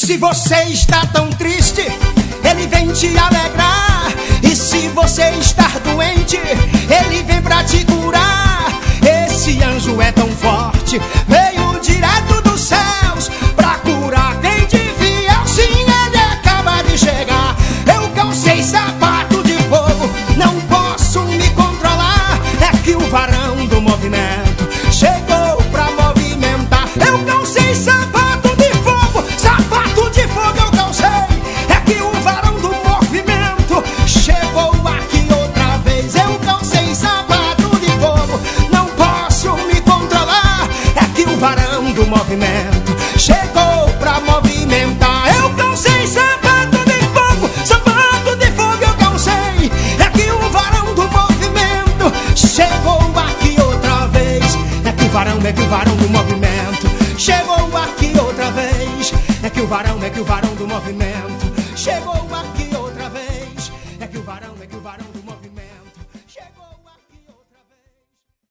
se você está tão triste, ele vem te alegrar. E se você está doente, ele vem pra te curar. Esse anjo é tão forte, veio direto dos céus pra curar quem devia. Sim, ele acaba de chegar. Eu calcei sapato de fogo, não posso me controlar. É que o varão do movimento chegou pra movimentar. Eu calcei sapato de fogo eu calcei. É que o varão do movimento chegou aqui outra vez. Eu calcei sapato de fogo, não posso me controlar. É que o varão do movimento chegou pra movimentar. Eu calcei sapato de fogo eu calcei. É que o varão do movimento chegou aqui outra vez. É que o varão do movimento chegou aqui outra vez. É que o varão do movimento chegou aqui.